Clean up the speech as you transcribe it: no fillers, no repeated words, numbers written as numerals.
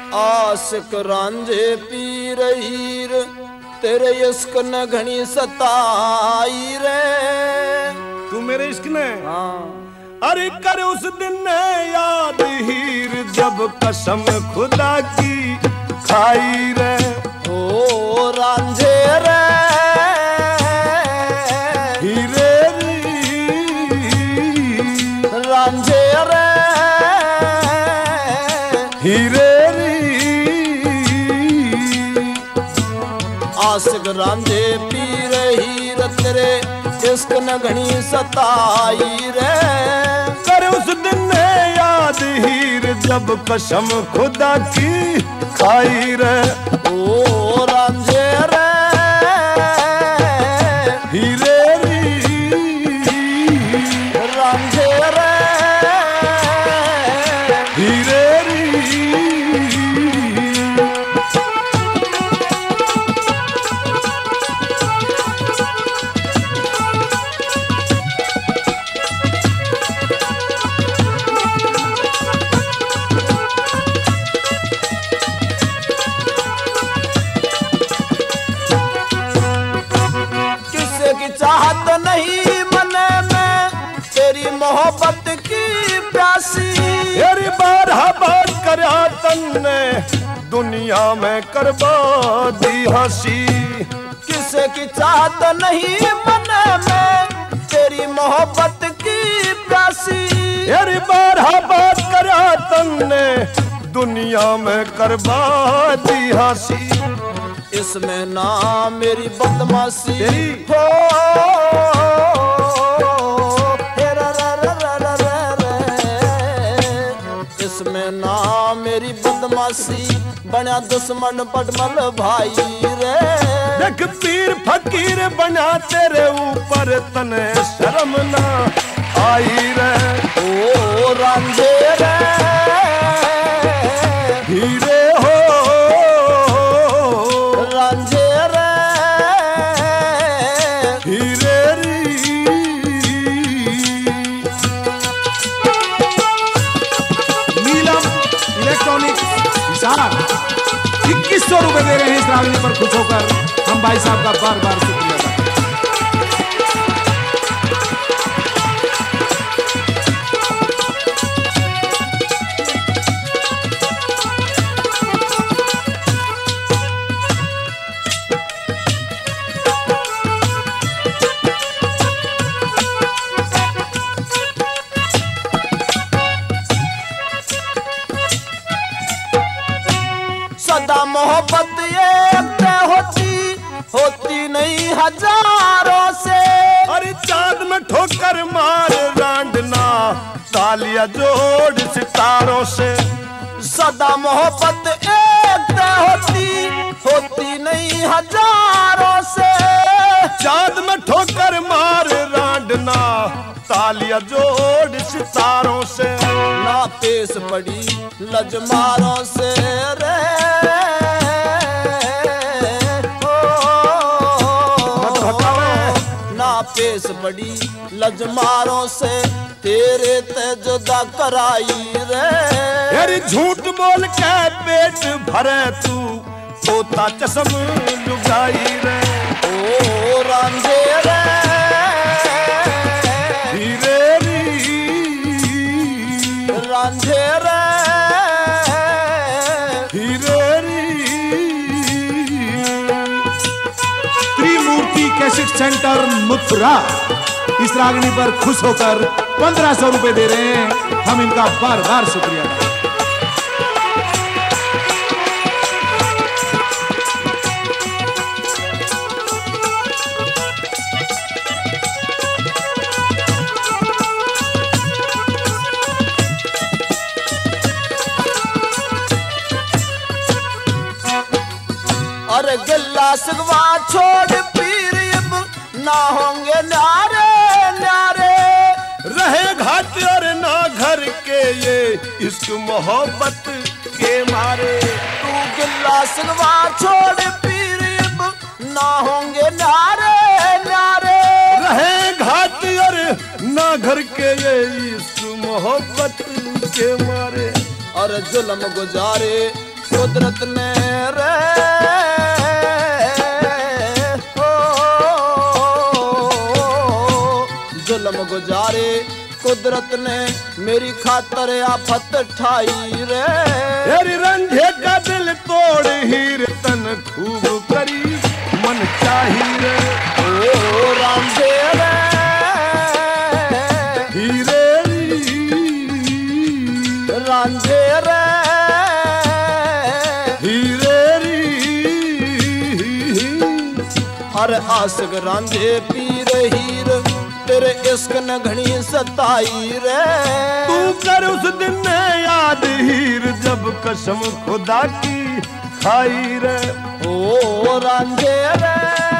आशिक रांझे पीर हीर तेरे इश्क न घनी सताई रे। तू मेरे इश्क ने? हाँ। अरे कर उस दिन याद हीर जब कसम खुदा की खाई रे। ओ रांझे रे हीरे रांझे रे हीरे आशिक रांझे पीर हीर तेरे इश्क न घनी सताई रे। कर उस दिन याद हीर जब कसम खुदा की खाई रे। ओ रांझे रे हीरे रांझे रे हीरे चाहत नहीं मन में तेरी मोहब्बत की प्यासी। तेरी बारह बात करा तन्ने दुनिया में करवा दी हंसी। किसे की चाहत नहीं मन में तेरी मोहब्बत की प्यासी। तेरी बारह बात करा तन्ने दुनिया में करवा दी हंसी। इसमें ना मेरी बदमाशी हो इसमें ना मेरी बदमाशी बना दुश्मन बदमल भाई रे। देख पीर फकीर बना तेरे ऊपर तने शर्म ना आई रे। ओ रांझे रे हीरे हो रांझे रे हीरे नीलम इलेक्ट्रॉनिक हिसार 2100 रुपए दे रहे हैं इस रागनी पर खुश होकर। हम भाई साहब का बार बार शुक्रिया करते हैं। सदा मोहब्बत एक होती नहीं हजारों से। अरे चांद में ठोकर मार रांडना तालियां जोड़ सितारों से। सदा मोहब्बत एक होती नहीं हजारों से। चांद में ठोकर मार रांडना तालियां जोड़ सितारों से। ना पेश पड़ी लजमारों से रे ना पेश पड़ी लजमारों से तेरे ते जुदा कराई रे। यारी झूठ बोल के पेट भरे तू तोता चश्म लुगाई रे। ओ रांझे रे हीरे रांझे रे हीरे त्रिमूर्ति कैसेट सेंटर मथुरा इस रागनी पर खुश होकर 1500 रुपए दे रहे हैं। हम इनका बार बार शुक्रिया करते हैं। अरे गिल्ला सिगवा छोड़ पीर अब ना होंगे न्यारे न्यारे। रहे घाट और ना घर के ये इश्क मोहब्बत के मारे। तू गिल्ला सिगवा छोड़ पीर अब ना होंगे न्यारे न्यारे। रहे घाट और ना घर के ये इश्क मोहब्बत के मारे। और जुल्म गुजारे कुदरत ने रे जुल्म गुजारे कुदरत ने मेरी खातर आफत ठाई रे। तेरी रंझे का दिल तोड़ हीर तन खूब करी मन चाही रे। ओ रांझे रे हीरे रांझे रे हीरे अरे आसक रांझे पीर हीर तेरे इश्क न घनी सताई रे। तू कर उस दिन याद हीर जब कसम खुदा की खाई रे। ओ रांझे रे